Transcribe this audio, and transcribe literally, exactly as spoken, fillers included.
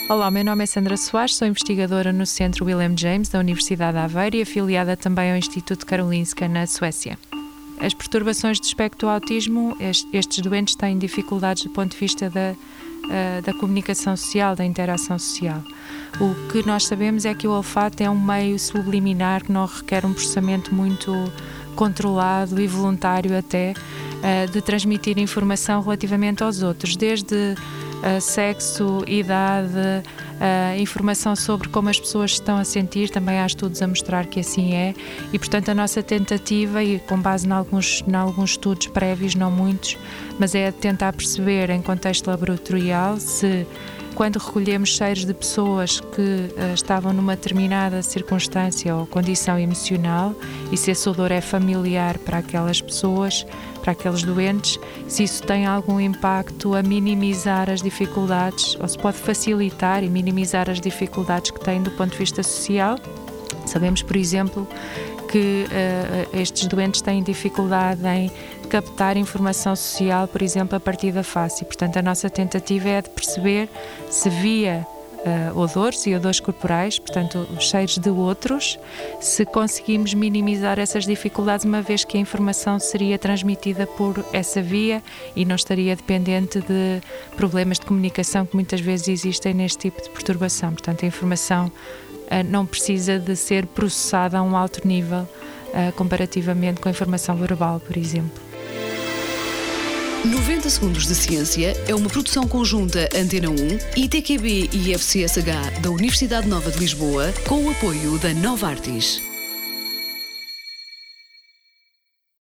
Olá, meu nome é Sandra Soares, sou investigadora no Centro William James da Universidade de Aveiro e afiliada também ao Instituto Karolinska na Suécia. As perturbações de espectro do autismo, estes doentes têm dificuldades do ponto de vista da, da comunicação social, da interação social. O que nós sabemos é que o olfato é um meio subliminar que não requer um processamento muito controlado e voluntário até de transmitir informação relativamente aos outros, desde Uh, sexo, idade, uh, informação sobre como as pessoas estão a sentir, também há estudos a mostrar que assim é e, portanto, a nossa tentativa, e com base em alguns, em alguns estudos prévios, não muitos, mas é tentar perceber em contexto laboratorial se, quando recolhemos cheiros de pessoas que uh, estavam numa determinada circunstância ou condição emocional e se esse odor é familiar para aquelas pessoas, para aqueles doentes, se isso tem algum impacto a minimizar as dificuldades ou se pode facilitar e minimizar as dificuldades que têm do ponto de vista social. Sabemos, por exemplo, que uh, estes doentes têm dificuldade em captar informação social, por exemplo, a partir da face. E, portanto, a nossa tentativa é de perceber se via uh, odores e odores corporais, portanto, os cheiros de outros, se conseguimos minimizar essas dificuldades, uma vez que a informação seria transmitida por essa via e não estaria dependente de problemas de comunicação que muitas vezes existem neste tipo de perturbação. Portanto, a informação não precisa de ser processada a um alto nível uh, comparativamente com a informação verbal, por exemplo. noventa Segundos de Ciência é uma produção conjunta Antena um, I T Q B e I F C S H da Universidade Nova de Lisboa, com o apoio da Novartis.